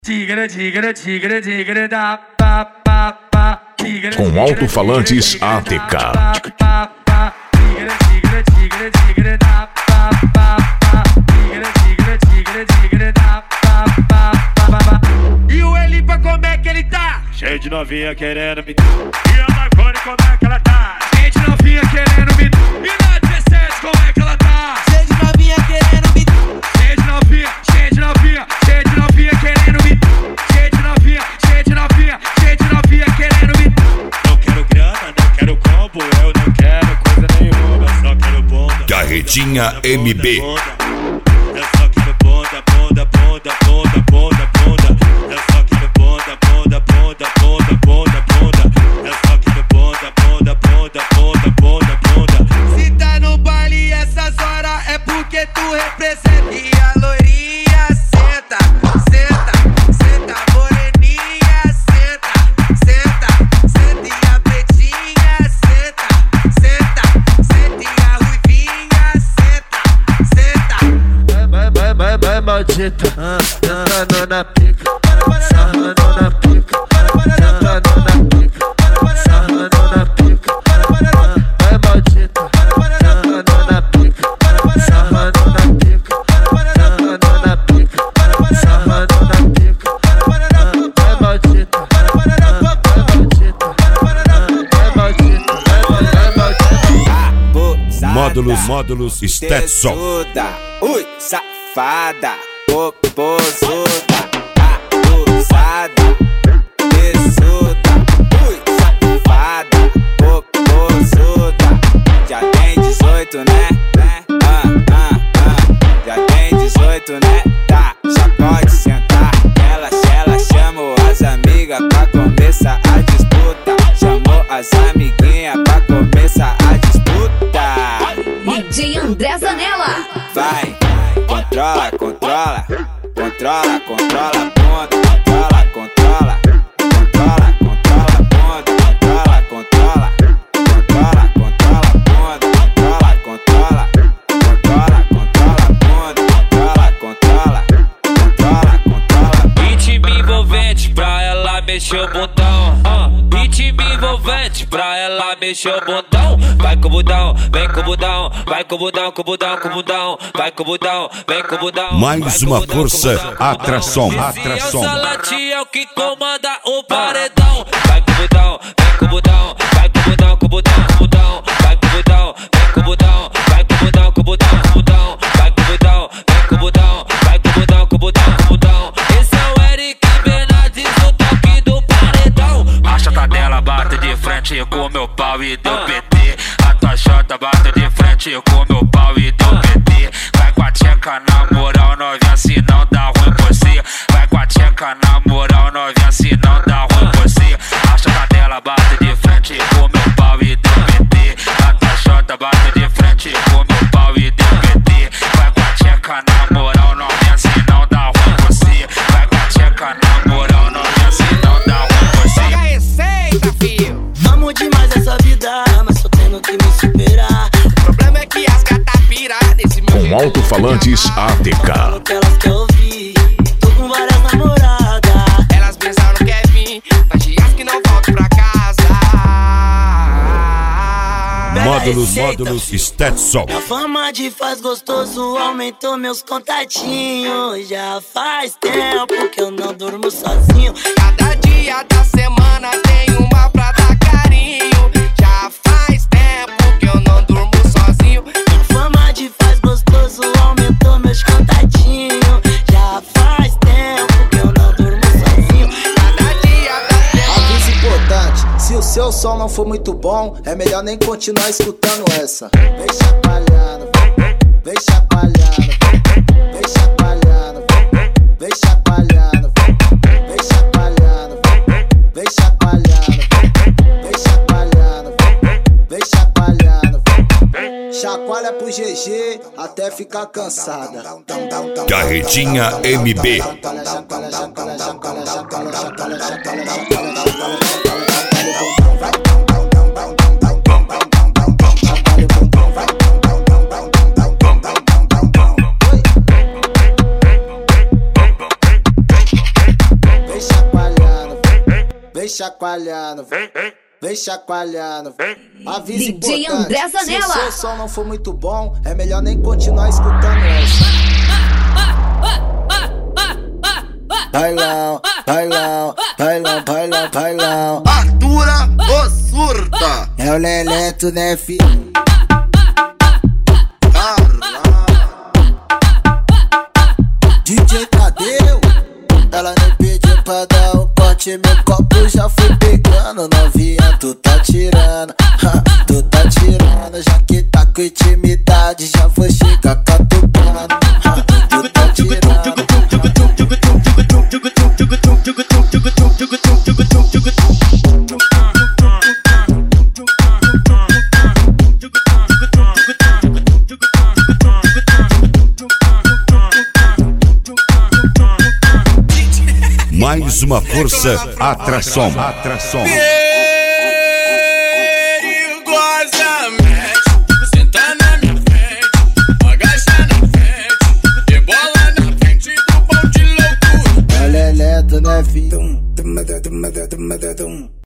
Com alto-falantes ATK. E o Elipa, como é que ele tá? Cheio de novinha querendo me... E a Marconi, como é que ela tá? Cheio de novinha querendo me... E na 17, como é que ela tá? Cheio de novinha querendo me... Cheio de novinha, cheio de novinha, cheio de novinha querendo me... Cheio de novinha, cheio de novinha, cheio de novinha querendo me... Não quero grana, não quero combo, eu não quero coisa nenhuma, só quero bunda. Carretinha MB. Eu só quero bunda, bunda, bunda, bunda, bunda, bunda. Eu só quero bunda, bunda, bunda, bunda, bunda, bunda. Eu só quero bunda, bunda, bunda, bunda, bunda, bunda. Se tá no baile essas horas é porque tu representa. E a loirinha senta, senta, senta, moreninha senta, senta, senta. E a pretinha senta, senta, senta. E a ruivinha senta, senta. Vai maldita, sentando na pica, sarrando na pica, sentando na pica, sarrando na pica. Vai maldita, sentando na pica, sarrando na pica, sentando na pica, sarrando na pica. Vai maldita, vai maldita, vai maldita, vai maldita. Módulos Stetson. Ui, safada, popozuda, abusada, tesuda. Ui, safada, popozuda. Já tem 18, né? Já tem 18, né? Tá, já pode sentar. Ela chamou as amigas pra começar a disputa. Chamou as amiguinhas pra começar a disputa. DJ André Zanella. Vai, controla, controla, controla, controla a ponta, controla, controla, controla, controla a ponta, controla, controla, controla, controla a ponta, controla, controla, controla, controla a ponta, controla, controla, controla, controla. Ritmo envolvente pra ela mexer o botão. Ritmo envolvente pra ela mexer o botão. Vai com o budão, vem com o budão, vai com o budão, com o budão, com o budão, vai com o budão, vem com o budão. Mais uma força, atração. Salati é o que comanda o paredão. Vai com o budão, vem com o budão, vai com o budão, com o budão, com o budão, vai com o budão, vem com o budão, vai com o budão, com o budão, com o budão, vai com o budão, vem com o budão, vai com o budão, com o budão, com o budão. Esse é o Eric Bernardes, o toque do paredão. Marcha tá dela, bate de frente com meu pau e deu PT. A tua chota bate de frente com meu pau e deu PT. Vai com a tcheca na moral, novinha, se não dá ruim você. Vai com a tcheca na moral, novinha, se não dá ruim você. A chota dela bate de frente com meu pau e deu PT. A tua chota bate de frente com meu pau e deu PT. Vai com a tcheca na moral, novinha, se não dá ruim você. Vai com a tcheca na moral, novinha, se não dá ruim você. Pega a receita, filho. Amo demais essa vida, mas tô tendo que me superar. O problema é que as gatas piradas desse meu Com alto-falantes ATK. Falo que elas querem ouvir, tô com várias namoradas. Elas pensaram que é vir, faz dias que não volto pra casa. Módulos Stetson. A fama de faz gostoso aumentou meus contatinhos. Já faz tempo que eu não durmo sozinho. Cada dia da semana tem uma pra dar carinho. Já faz tempo que eu não durmo sozinho. A fama de faz gostoso aumentou meus contatinhos. Já faz tempo que eu não durmo sozinho. Cada dia da semana. Aviso importante, se o seu som não for muito bom, é melhor nem continuar escutando essa. Vem chacoalhando, vem chacoalhando, vem chacoalhando, vem chacoalhando, vem chacoalhando, vem chacoalhando, vem chacoalhando, vem chacoalhando. Chacoalha pro GG até ficar cansada. Carretinha MB. chacoalhando, vem chacoalhando. Aviso DJ importante, André Zanella. se o seu som não for muito bom, é melhor nem continuar escutando essa. Bailão, bailão, bailão, bailão, bailão. Atura ou surta? É o Leleto, né, filho? DJ Tadeu, ela nem pediu pra dar um corte, meu copo já foi pegando. Novinha, tu tá tirando, tu tá tirando. Já que tá com intimidade, já vou chegar catucando. Tu tá tirando. Mais uma força, atração. Atração. Perigosamente, senta na minha frente, agacha na frente, rebola na frente do pão de loucura. É o Leleto, né, filho?